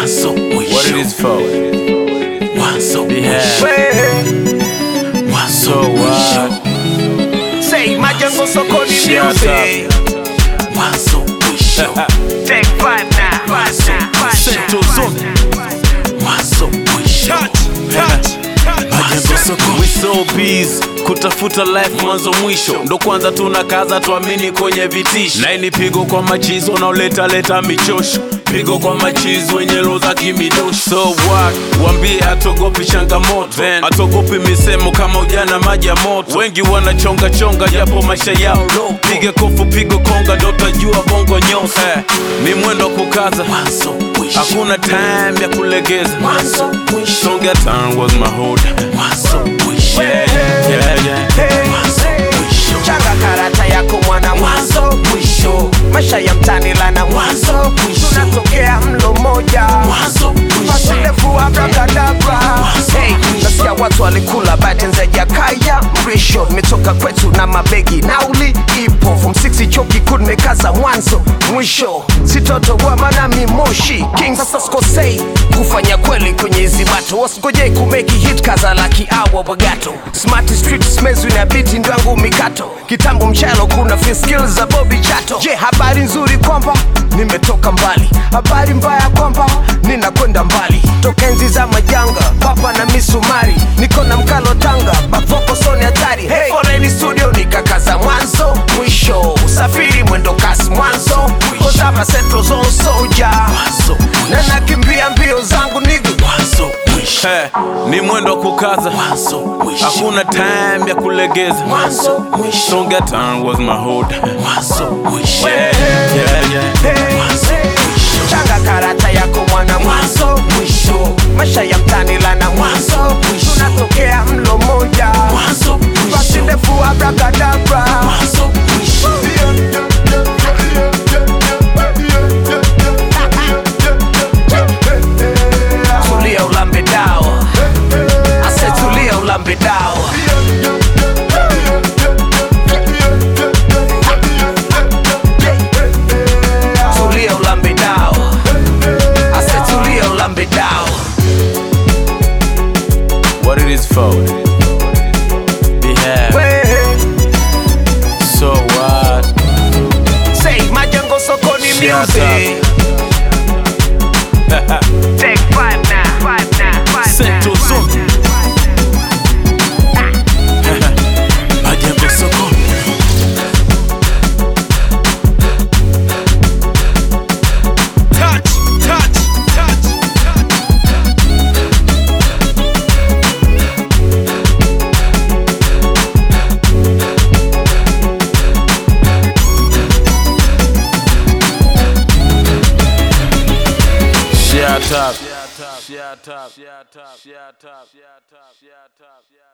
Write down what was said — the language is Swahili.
Mwanzo mwisho. What it is for? Mwanzo mwisho. Mwanzo mwisho. Say Majengo sokoni music. Mwanzo mwisho. Take 5 now. Central Zone. Mwanzo mwisho. Majengo sokoni. We so busy kutafuta life mwanzo mwisho, ndo kwanza tunakaza tuamini kwenye vitisho. Na ini pigo kwa machizo unaoleta michosho, pigo kwa machizo wenye roho za kimidosho. So what? Wambie hatogopi changamoto, hatogopi misemo kama ujana maji ya moto. Wengi wanachonga japo maisha yao low. Pige kofu pigo konga ndo utajua bongo nyosa. Ni mwendo kukaza, hakuna time ya kulegeza. Don't get time was my hold. Changa karata yako mwana mwanzo mwisho. Maisha ya mtani lana mwanzo mwisho. Tunatokea mlo moja mwanzo mwisho. Ndefu abrakadabra. Hey, nasikia watu walikula batenze ya kaya mrisho. Nimetoka kwetu na mabegi nauli ipo. From 60 choki kunmekaza mwanzo mwisho. Sitoto wa manami moshi King sasa skosei kufanya kweli kwenye hizi bato. Wasikojei kumeki hit kaza laki awa bagato. Smart street smezu na biti ndwangu mikato. Kitambo mchelo kuna free skills za Bobby Chato. Je, habari nzuri kwamba nimetoka mbali, habari mbaya kwamba ninakwenda mbali. Toka enzi za majanga papa na misumari, niko na mkalo Tanga bafoko soni hatari. Hey, foreni studio nikakaza mwanzo mwisho. Usafiri mwendo kasi mwanzo kozama Central Zone soldier. Na nakimbia mbio zangu nigga. Hey, ni mwendo kukaza, hakuna time ya kulegeza. Don't get time was my hold. Changa karata yako mwana mwanzo mwisho. Maisha ya mtani lana mwanzo mwisho. Tunatokea mlo moja basi ndefu abrakadabra. Tulia ulambe dawa, ase tulia ulambe dawa. Tulia ulambe dawa, ase tulia ulambe dawa. What it is for? So what? Say Majengo sokoni music. Take 5 now. Central Zone. Majengo sokoni. Shut up.